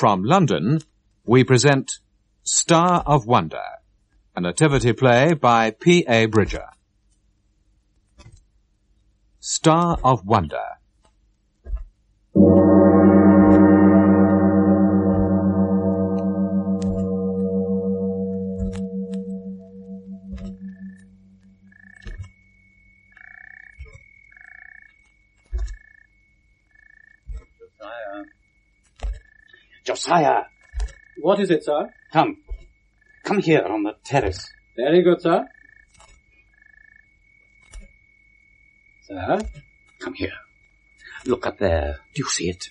from London, we present Star of Wonder, a nativity play by P.A. Bridger. Star of Wonder. Josiah! What is it, sir? Come here on the terrace. Very good, sir. Sir? Come here. Look up there. Do you see it?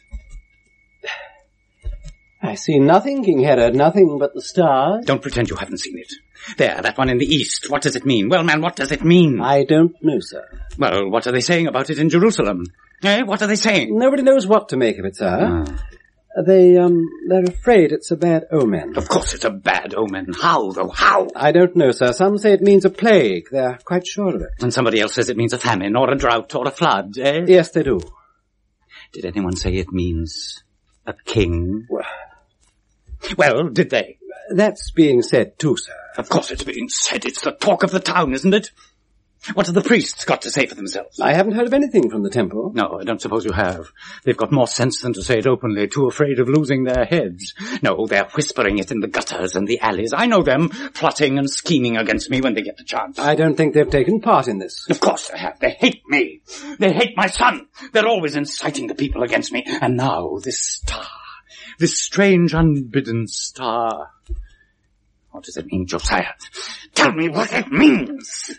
I see nothing, King Herod, nothing but the stars. Don't pretend you haven't seen it. There, that one in the east. What does it mean? Well, man, what does it mean? I don't know, sir. Well, what are they saying about it in Jerusalem? What are they saying? Nobody knows what to make of it, sir. They're afraid it's a bad omen. Of course it's a bad omen. How, though? How? I don't know, sir. Some say it means a plague. They're quite sure of it. And somebody else says it means a famine, or a drought, or a flood, eh? Yes, they do. Did anyone say it means a king? Well, did they? That's being said too, sir. Of course it's being said. It's the talk of the town, isn't it? What have the priests got to say for themselves? I haven't heard of anything from the temple. No, I don't suppose you have. They've got more sense than to say it openly, too afraid of losing their heads. No, they're whispering it in the gutters and the alleys. I know them, plotting and scheming against me when they get the chance. I don't think they've taken part in this. Of course they have. They hate me. They hate my son. They're always inciting the people against me. And now, this star, this strange unbidden star. What does it mean, Josiah? Tell me what it means!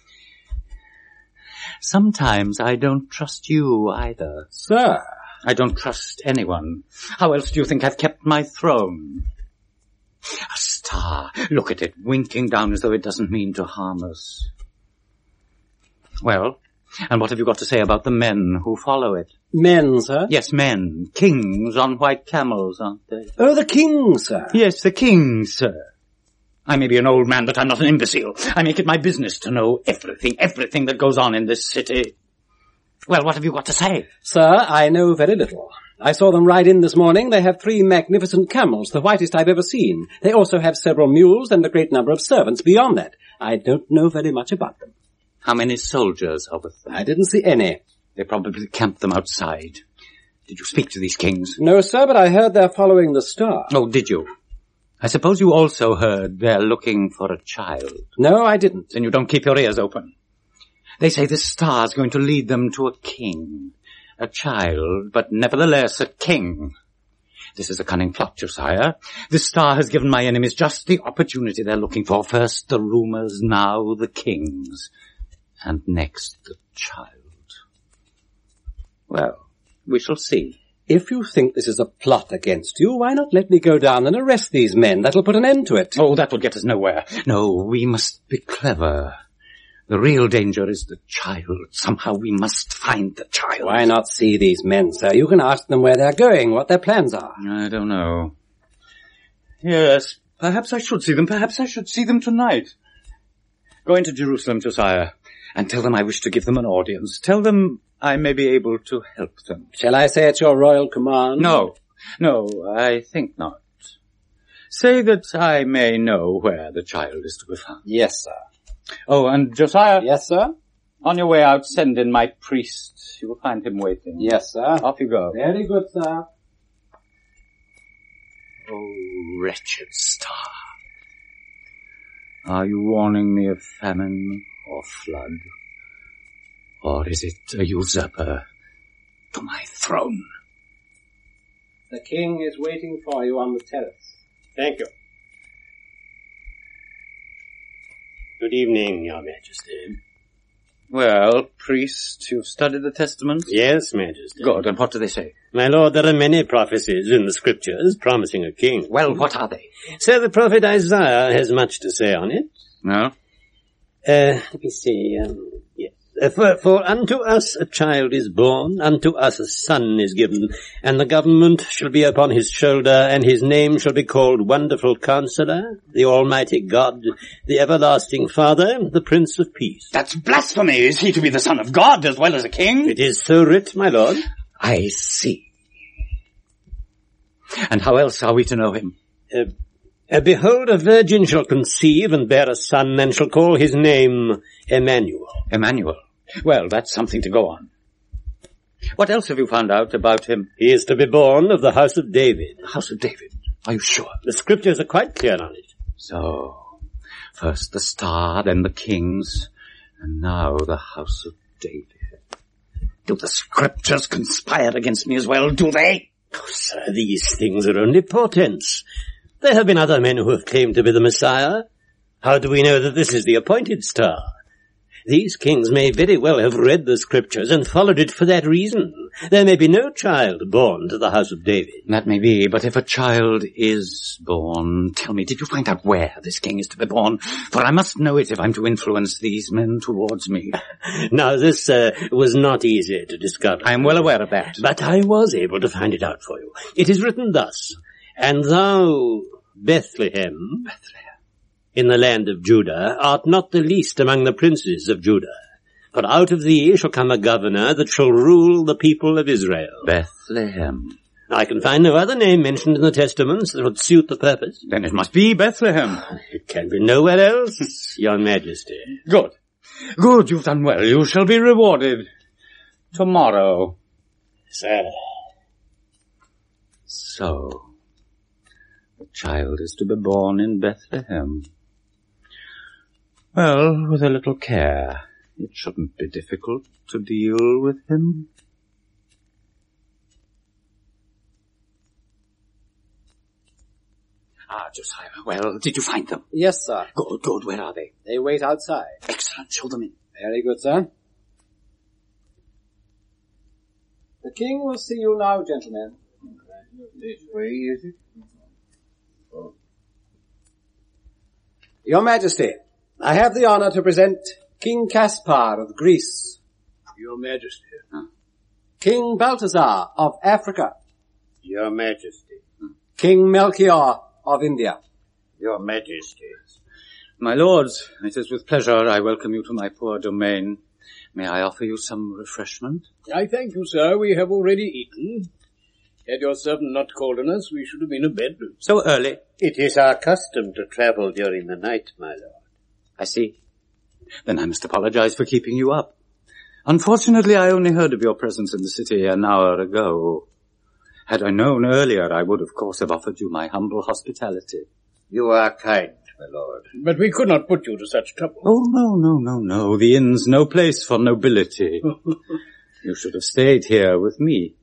Sometimes I don't trust you either. Sir! I don't trust anyone. How else do you think I've kept my throne? A star. Look at it, winking down as though it doesn't mean to harm us. Well, and what have you got to say about the men who follow it? Men, sir? Yes, men. Kings on white camels, aren't they? Oh, the king, sir. Yes, the king, sir. I may be an old man, but I'm not an imbecile. I make it my business to know everything that goes on in this city. Well, what have you got to say? Sir, I know very little. I saw them ride in this morning. They have 3 magnificent camels, the whitest I've ever seen. They also have several mules and a great number of servants beyond that. I don't know very much about them. How many soldiers are with them? I didn't see any. They probably camped them outside. Did you speak to these kings? No, sir, but I heard they're following the star. Oh, did you? I suppose you also heard they're looking for a child. No, I didn't. Then you don't keep your ears open. They say this star's going to lead them to a king. A child, but nevertheless a king. This is a cunning plot, Josiah. This star has given my enemies just the opportunity they're looking for. First the rumors, now the kings, and next the child. Well, we shall see. If you think this is a plot against you, why not let me go down and arrest these men? That'll put an end to it. Oh, that will get us nowhere. No, we must be clever. The real danger is the child. Somehow we must find the child. Why not see these men, sir? You can ask them where they're going, what their plans are. I don't know. Yes, perhaps I should see them. Perhaps I should see them tonight. Go into Jerusalem, Josiah, and tell them I wish to give them an audience. Tell them I may be able to help them. Shall I say it's your royal command? No, I think not. Say that I may know where the child is to be found. Yes, sir. Oh, and Josiah. Yes, sir? On your way out, send in my priest. You will find him waiting. Yes, sir. Off you go. Very good, sir. Oh, wretched star. Are you warning me of famine or flood? Or is it a usurper to my throne? The king is waiting for you on the terrace. Thank you. Good evening, Your Majesty. Well, priest, you've studied the Testament? Yes, Majesty. Good, and what do they say? My lord, there are many prophecies in the scriptures promising a king. Well, what are they? So the prophet Isaiah has much to say on it. No? Let me see, yes. For unto us a child is born, unto us a son is given, and the government shall be upon his shoulder, and his name shall be called Wonderful Counselor, the Almighty God, the Everlasting Father, the Prince of Peace. That's blasphemy! Is he to be the son of God as well as a king? It is so writ, my lord. I see. And how else are we to know him? Behold, a virgin shall conceive and bear a son, and shall call his name Emmanuel. Emmanuel. Well, that's something to go on. What else have you found out about him? He is to be born of the house of David. The house of David? Are you sure? The scriptures are quite clear on it. So, first the star, then the kings, and now the house of David. Do the scriptures conspire against me as well, do they? Oh, sir, these things are only portents. There have been other men who have claimed to be the Messiah. How do we know that this is the appointed star? These kings may very well have read the scriptures and followed it for that reason. There may be no child born to the house of David. That may be, but if a child is born, tell me, did you find out where this king is to be born? For I must know it if I'm to influence these men towards me. Now, this was not easy to discover. I am well aware of that. But I was able to find it out for you. It is written thus, "And thou, Bethlehem, in the land of Judah, art not the least among the princes of Judah. For out of thee shall come a governor that shall rule the people of Israel." Bethlehem. I can find no other name mentioned in the Testaments that would suit the purpose. Then it must be Bethlehem. It can be nowhere else, Your Majesty. Good. Good, you've done well. You shall be rewarded. Tomorrow. Sir. So, the child is to be born in Bethlehem. Well, with a little care, it shouldn't be difficult to deal with him. Josiah, well, did you find them? Yes, sir. Good, good, where are they? They wait outside. Excellent, show them in. Very good, sir. The king will see you now, gentlemen. This way, is it? Your Majesty, I have the honor to present King Caspar of Greece. Your Majesty. King Balthazar of Africa. Your Majesty. King Melchior of India. Your Majesty. My lords, it is with pleasure I welcome you to my poor domain. May I offer you some refreshment? I thank you, sir. We have already eaten. Had your servant not called on us, we should have been in bed. So early? It is our custom to travel during the night, my lord. I see. Then I must apologize for keeping you up. Unfortunately, I only heard of your presence in the city an hour ago. Had I known earlier, I would, of course, have offered you my humble hospitality. You are kind, my lord. But we could not put you to such trouble. Oh, no. The inn's no place for nobility. You should have stayed here with me.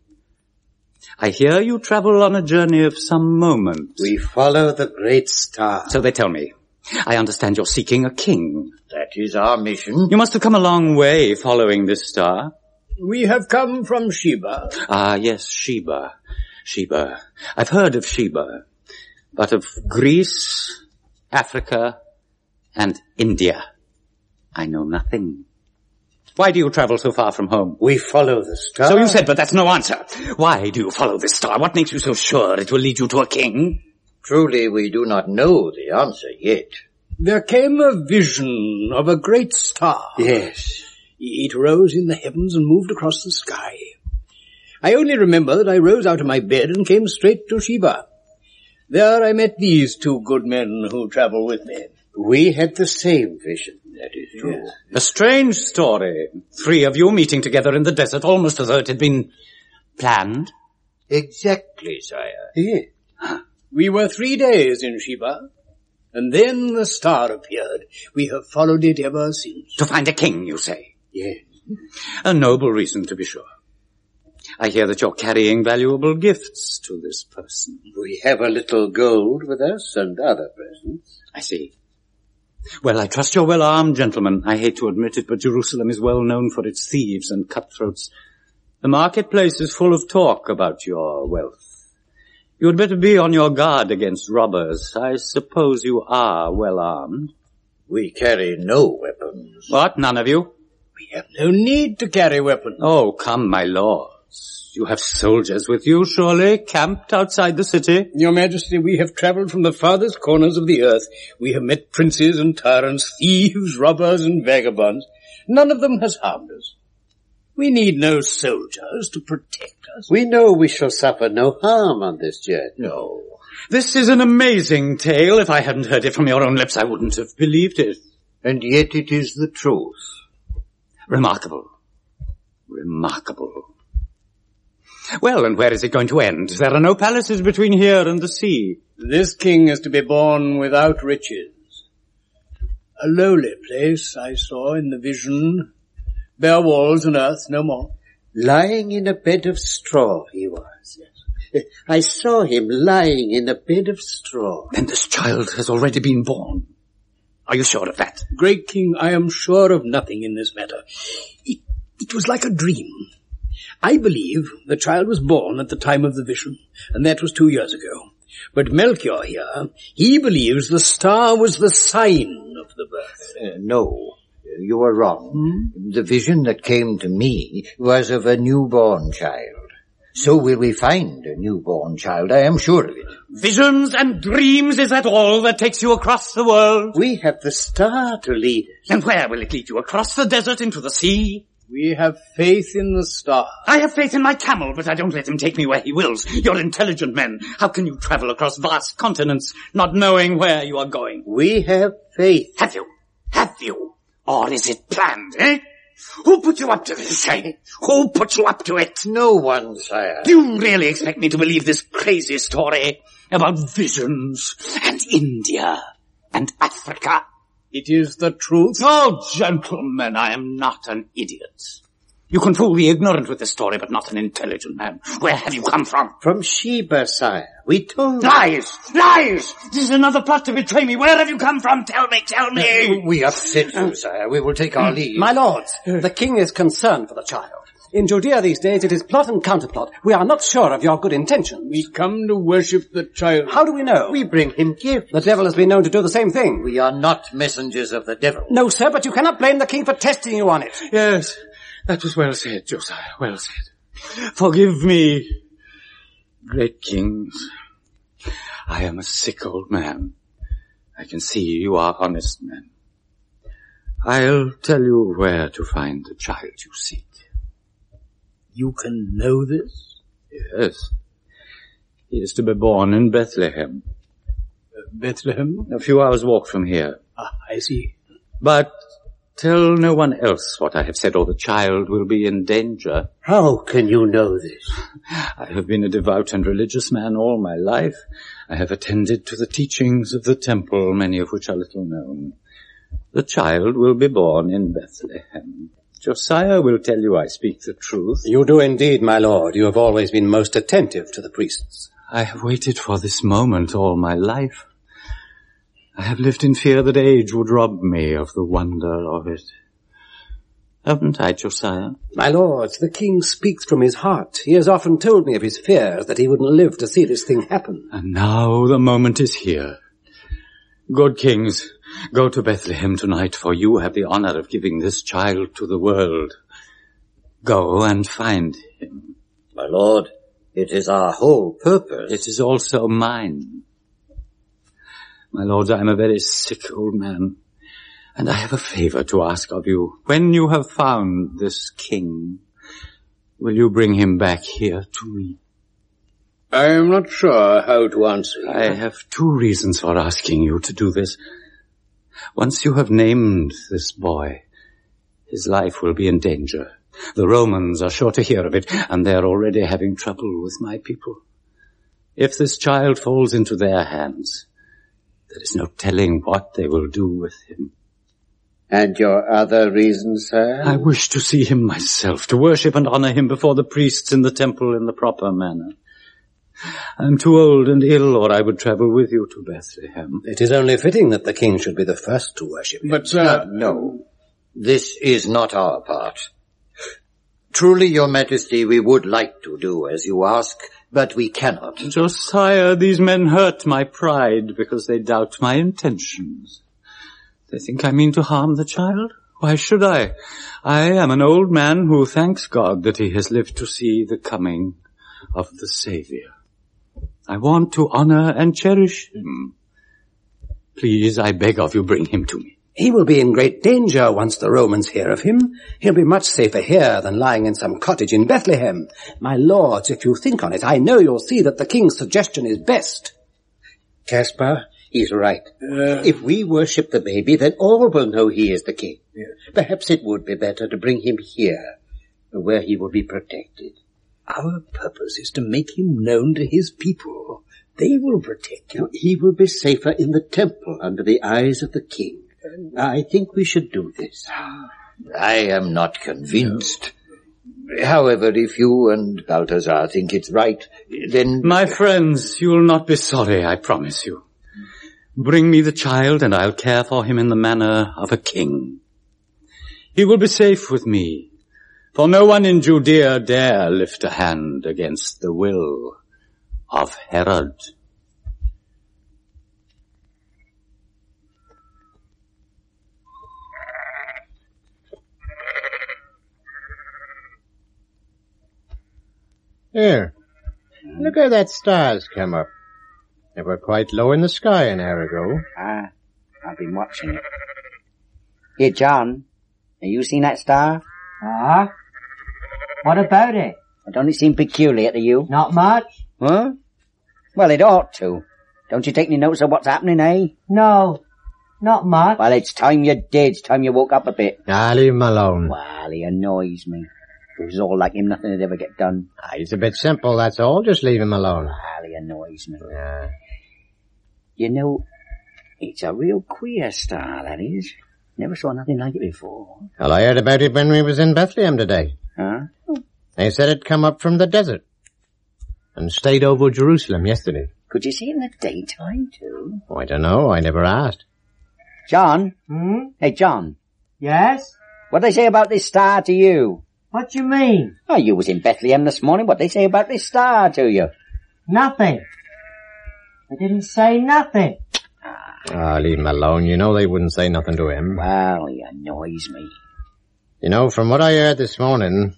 I hear you travel on a journey of some moment. We follow the great star. So they tell me. I understand you're seeking a king. That is our mission. You must have come a long way following this star. We have come from Sheba. Ah, yes, Sheba. I've heard of Sheba, but of Greece, Africa, and India, I know nothing. Why do you travel so far from home? We follow the star. So you said, but that's no answer. Why do you follow this star? What makes you so sure it will lead you to a king? Truly, we do not know the answer yet. There came a vision of a great star. Yes. It rose in the heavens and moved across the sky. I only remember that I rose out of my bed and came straight to Sheba. There I met these two good men who travel with me. We had the same vision, that is true. Yes. A strange story. 3 of you meeting together in the desert, almost as though it had been planned. Exactly, sire. Yes. We were 3 days in Sheba, and then the star appeared. We have followed it ever since. To find a king, you say? Yes. A noble reason, to be sure. I hear that you're carrying valuable gifts to this person. We have a little gold with us and other presents. I see. Well, I trust you're well armed, gentlemen. I hate to admit it, but Jerusalem is well known for its thieves and cutthroats. The marketplace is full of talk about your wealth. You had better be on your guard against robbers. I suppose you are well armed. We carry no weapons. What, none of you? We have no need to carry weapons. Oh, come, my lords. You have soldiers with you, surely, camped outside the city? Your Majesty, we have travelled from the farthest corners of the earth. We have met princes and tyrants, thieves, robbers and vagabonds. None of them has harmed us. We need no soldiers to protect us. We know we shall suffer no harm on this journey. No. This is an amazing tale. If I hadn't heard it from your own lips, I wouldn't have believed it. And yet it is the truth. Remarkable. Remarkable. Well, and where is it going to end? There are no palaces between here and the sea. This king is to be born without riches. A lowly place I saw in the vision, bare walls and earth, no more. Lying in a bed of straw he was. Yes. I saw him lying in a bed of straw. Then this child has already been born. Are you sure of that? Great king, I am sure of nothing in this matter. It was like a dream. I believe the child was born at the time of the vision, and that was 2 years ago. But Melchior here, he believes the star was the sign of the birth. No, you are wrong. The vision that came to me was of a newborn child. So will we find a newborn child, I am sure of it. Visions and dreams, is that all that takes you across the world? We have the star to lead us. And where will it lead you? Across the desert into the sea? We have faith in the star. I have faith in my camel, but I don't let him take me where he wills. You're intelligent men. How can you travel across vast continents, not knowing where you are going? We have faith. Have you? Have you? Or is it planned, eh? Who put you up to this, eh? Who put you up to it? No one, sire. Do you really expect me to believe this crazy story about visions and India and Africa? It is the truth. Oh, gentlemen, I am not an idiot. You can fool the ignorant with this story, but not an intelligent man. Where have you come from? From Sheba, sire. We told you. Lies! Lies! This is another plot to betray me. Where have you come from? Tell me, tell me! We upset you, sire. We will take our leave. My lords, the king is concerned for the child. In Judea these days it is plot and counterplot. We are not sure of your good intentions. We come to worship the child. How do we know? We bring him gifts. The devil has been known to do the same thing. We are not messengers of the devil. No, sir, but you cannot blame the king for testing you on it. Yes, that was well said, Josiah, well said. Forgive me, great kings. I am a sick old man. I can see you are honest men. I'll tell you where to find the child you seek. You can know this? Yes. He is to be born in Bethlehem. Bethlehem? A few hours' walk from here. Ah, I see. But tell no one else what I have said, or the child will be in danger. How can you know this? I have been a devout and religious man all my life. I have attended to the teachings of the temple, many of which are little known. The child will be born in Bethlehem. Josiah will tell you I speak the truth. You do indeed, my lord. You have always been most attentive to the priests. I have waited for this moment all my life. I have lived in fear that age would rob me of the wonder of it. Haven't I, Josiah? My lords, the king speaks from his heart. He has often told me of his fears that he wouldn't live to see this thing happen. And now the moment is here. Good kings, go to Bethlehem tonight, for you have the honor of giving this child to the world. Go and find him. My lord, it is our whole purpose. It is also mine. My lords, I am a very sick old man, and I have a favor to ask of you. When you have found this king, will you bring him back here to me? I am not sure how to answer you. I have 2 reasons for asking you to do this. Once you have named this boy, his life will be in danger. The Romans are sure to hear of it, and they are already having trouble with my people. If this child falls into their hands, there is no telling what they will do with him. And your other reasons, sir? I wish to see him myself, to worship and honor him before the priests in the temple in the proper manner. I am too old and ill, or I would travel with you to Bethlehem. It is only fitting that the king should be the first to worship him. But, sir... No, this is not our part. Truly, your majesty, we would like to do as you ask, but we cannot. Josiah, these men hurt my pride because they doubt my intentions. They think I mean to harm the child? Why should I? I am an old man who thanks God that he has lived to see the coming of the Savior. I want to honor and cherish him. Please, I beg of you, bring him to me. He will be in great danger once the Romans hear of him. He'll be much safer here than lying in some cottage in Bethlehem. My lords, if you think on it, I know you'll see that the king's suggestion is best. Caspar, he's right. If we worship the baby, then all will know he is the king. Perhaps it would be better to bring him here, where he will be protected. Our purpose is to make him known to his people. They will protect him. He will be safer in the temple under the eyes of the king. I think we should do this. I am not convinced. However, if you and Balthazar think it's right, then... My friends, you will not be sorry, I promise you. Bring me the child and I'll care for him in the manner of a king. He will be safe with me, for no one in Judea dare lift a hand against the will of Herod. Here, look how that star's come up. They were quite low in the sky an hour ago. I've been watching it. Here, John, have you seen that star? What about it? Don't it seem peculiar to you? Not much. Huh? Well, it ought to. Don't you take any notice of what's happening, eh? No, not much. Well, it's time you did. It's time you woke up a bit. Leave him alone. Well, he annoys me. If it was all like him, nothing would ever get done. He's a bit simple, that's all. Just leave him alone. Well, he annoys me. Yeah. You know, it's a real queer star, that is. Never saw nothing like it before. Well, I heard about it when we was in Bethlehem today. Huh? They said it come up from the desert and stayed over Jerusalem yesterday. Could you see it in the daytime, too? Oh, I don't know. I never asked. John? Hey, John. Yes? What'd they say about this star to you? What you mean? Oh, you was in Bethlehem this morning. What'd they say about this star to you? Nothing. I didn't say nothing. Leave him alone. You know they wouldn't say nothing to him. Well, he annoys me. You know, from what I heard this morning,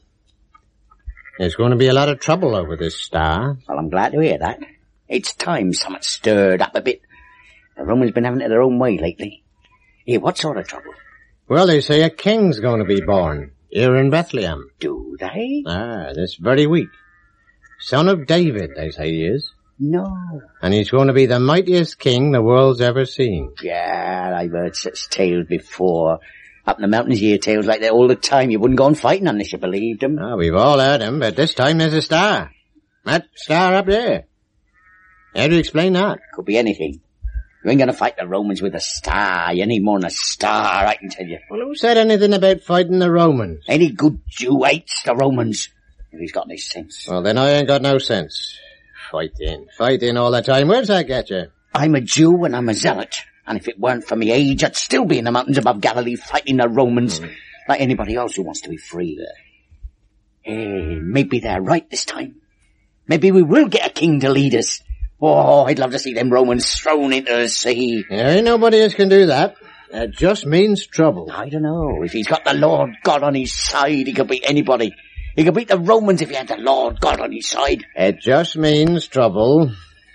there's going to be a lot of trouble over this star. Well, I'm glad to hear that. It's time something stirred up a bit. The Romans been having it their own way lately. Here, what sort of trouble? Well, they say a king's going to be born here in Bethlehem. Do they? This very week. Son of David, they say he is. No. And he's going to be the mightiest king the world's ever seen. Yeah, I've heard such tales before. Up in the mountains you hear tales like that all the time. You wouldn't go on fighting unless you believed them. We've all heard them, but this time there's a star. That star up there. How do you explain that? Could be anything. You ain't gonna fight the Romans with a star. You need more than a star, I can tell you. Well, who said anything about fighting the Romans? Any good Jew hates the Romans. If he's got any sense. Well, then I ain't got no sense. Fighting all the time. Where's that get you? I'm a Jew and I'm a zealot. And if it weren't for me age, I'd still be in the mountains above Galilee fighting the Romans like anybody else who wants to be free. Hey, maybe they're right this time. Maybe we will get a king to lead us. Oh, I'd love to see them Romans thrown into the sea. There ain't nobody else can do that. That just means trouble. I don't know. If he's got the Lord God on his side, he could beat anybody. He could beat the Romans if he had the Lord God on his side. It just means trouble.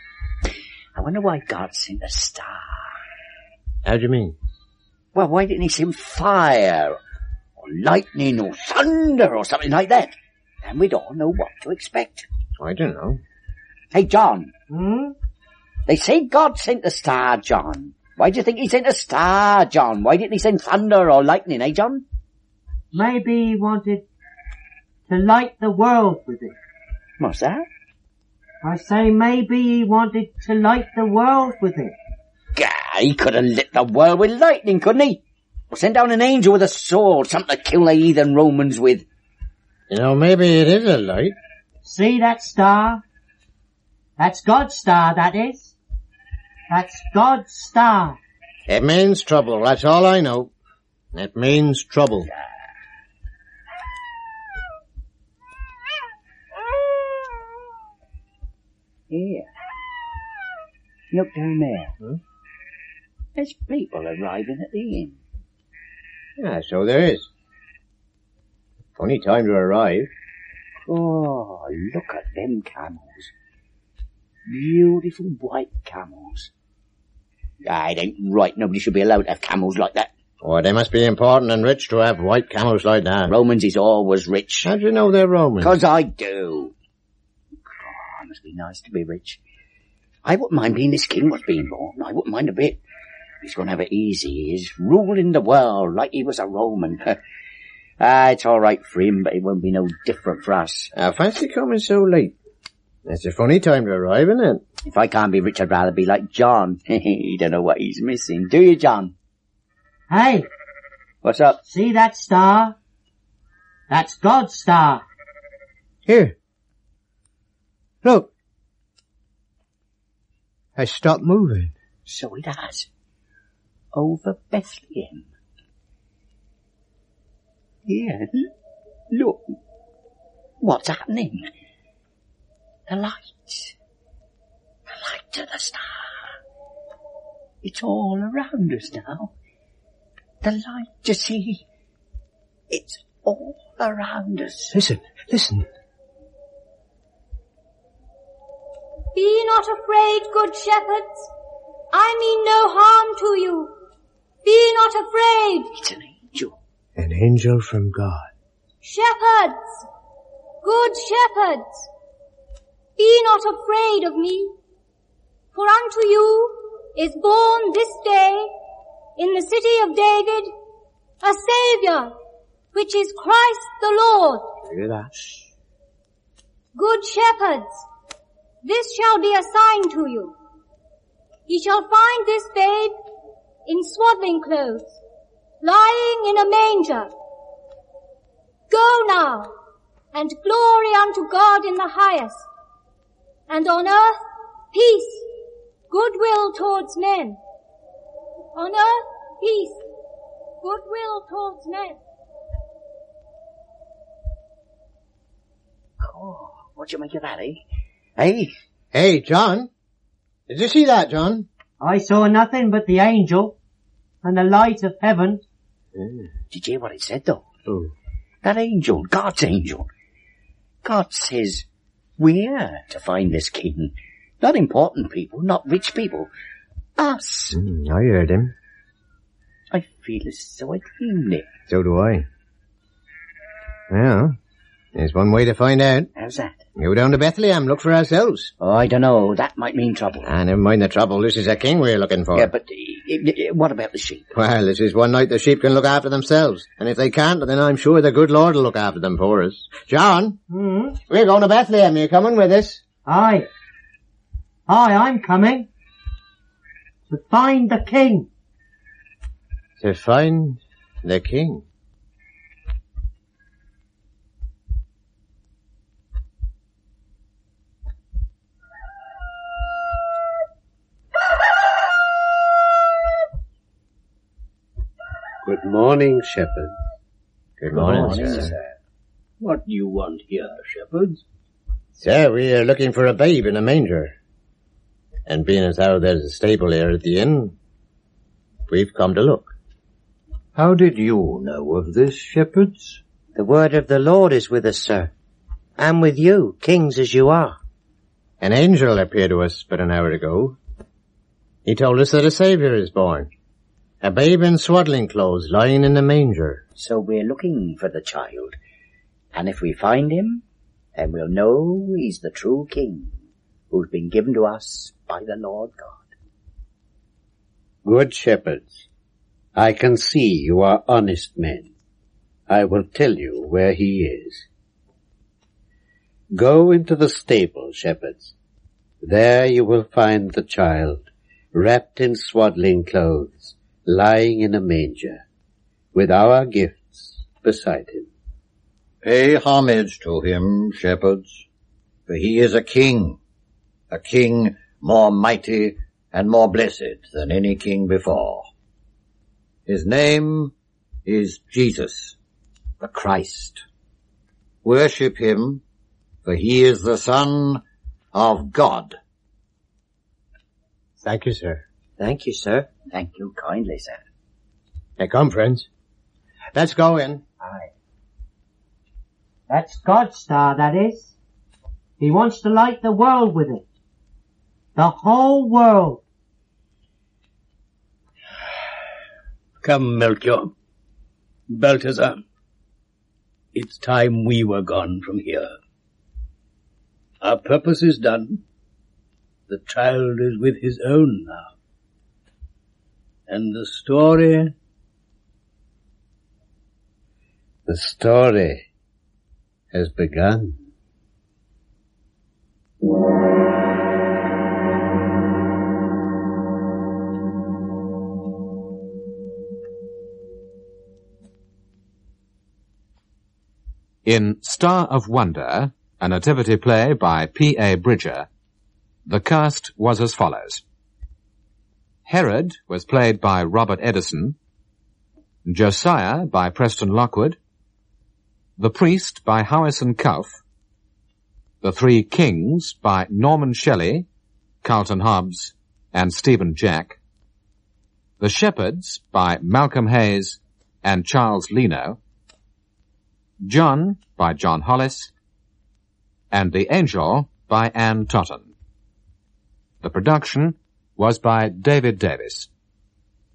I wonder why God sent a star. How do you mean? Well, why didn't he send fire, or lightning, or thunder, or something like that? And we'd all know what to expect. I don't know. Hey, John. They say God sent a star, John. Why do you think he sent a star, John? Why didn't he send thunder or lightning, eh, John? Maybe he wanted to light the world with it. What's that? I say maybe he wanted to light the world with it. Gah, he could have lit the world with lightning, couldn't he? Or send down an angel with a sword, something to kill the heathen Romans with. You know, maybe it is a light. See that star? That's God's star, that is. That's God's star. It means trouble, that's all I know. It means trouble. Here. Look down there. There's people arriving at the inn. Yeah, so there is. Funny time to arrive. Oh, look at them camels. Beautiful white camels. It ain't right. Nobody should be allowed to have camels like that. Oh, they must be important and rich to have white camels like that. Romans is always rich. How do you know they're Romans? 'Cause I do. Oh, it must be nice to be rich. I wouldn't mind being this king was being born. I wouldn't mind a bit. He's going to have it easy. He's ruling the world like he was a Roman. It's all right for him, but it won't be no different for us. I fancy coming so late. It's a funny time to arrive, isn't it? If I can't be rich, I'd rather be like John. He don't know what he's missing. Do you, John? Hey, What's up? see that star? That's God's star. Here. Look. I stopped moving. So it has. Over Bethlehem. Yeah, look. What's happening? The light. The light of the star. It's all around us now. The light, you see. It's all around us. Listen, listen. Be not afraid, good shepherds. I mean no harm to you. Be not afraid. It's an angel. An angel from God. Shepherds, good shepherds, be not afraid of me. For unto you is born this day in the city of David a Saviour, which is Christ the Lord. Hear that? Good shepherds, this shall be a sign to you. Ye shall find this babe in swaddling clothes, lying in a manger. Go now, and glory unto God in the highest, and on earth peace, goodwill towards men. On earth peace, goodwill towards men. Oh, what do you make of that, eh? Hey? Hey, John. Did you see that, John? I saw nothing but the angel and the light of heaven. Did you hear what it said, though? Oh. That angel, God's angel. God says we're to find this king. Not important people, not rich people. Us. I heard him. I feel as though I dreamed it. So do I. Well, there's one way to find out. How's that? Go down to Bethlehem, look for ourselves. Oh, I don't know. That might mean trouble. Ah, never mind the trouble. This is a king we're looking for. Yeah, but what about the sheep? Well, this is one night the sheep can look after themselves. And if they can't, then I'm sure the good Lord will look after them for us. John, we're going to Bethlehem. Are you coming with us? Aye, I'm coming. To find the king. To find the king. Good morning, shepherds. Good morning, sir. What do you want here, shepherds? Sir, we are looking for a babe in a manger. And being as how there's a stable here at the inn, we've come to look. How did you know of this, shepherds? The word of the Lord is with us, sir. And with you, kings as you are. An angel appeared to us but an hour ago. He told us that a Saviour is born. A babe in swaddling clothes lying in a manger. So we're looking for the child. And if we find him, then we'll know he's the true king who's been given to us by the Lord God. Good shepherds, I can see you are honest men. I will tell you where he is. Go into the stable, shepherds. There you will find the child, wrapped in swaddling clothes, lying in a manger, with our gifts beside him. Pay homage to him, shepherds, for he is a king more mighty and more blessed than any king before. His name is Jesus, the Christ. Worship him, for he is the Son of God. Thank you, sir. Thank you, sir. Thank you kindly, sir. Hey, come, friends. Let's go in. Aye. That's God's star, that is. He wants to light the world with it. The whole world. Come, Melchior. Balthazar. It's time we were gone from here. Our purpose is done. The child is with his own now. And the story... The story has begun. In Star of Wonder, a nativity play by P.A. Bridger, the cast was as follows. Herod was played by Robert Edison, Josiah by Preston Lockwood, the Priest by Howison Cuff, the Three Kings by Norman Shelley, Carlton Hobbs, and Stephen Jack, the Shepherds by Malcolm Hayes and Charles Leno, John by John Hollis, and The Angel by Anne Totten. The production was by David Davis.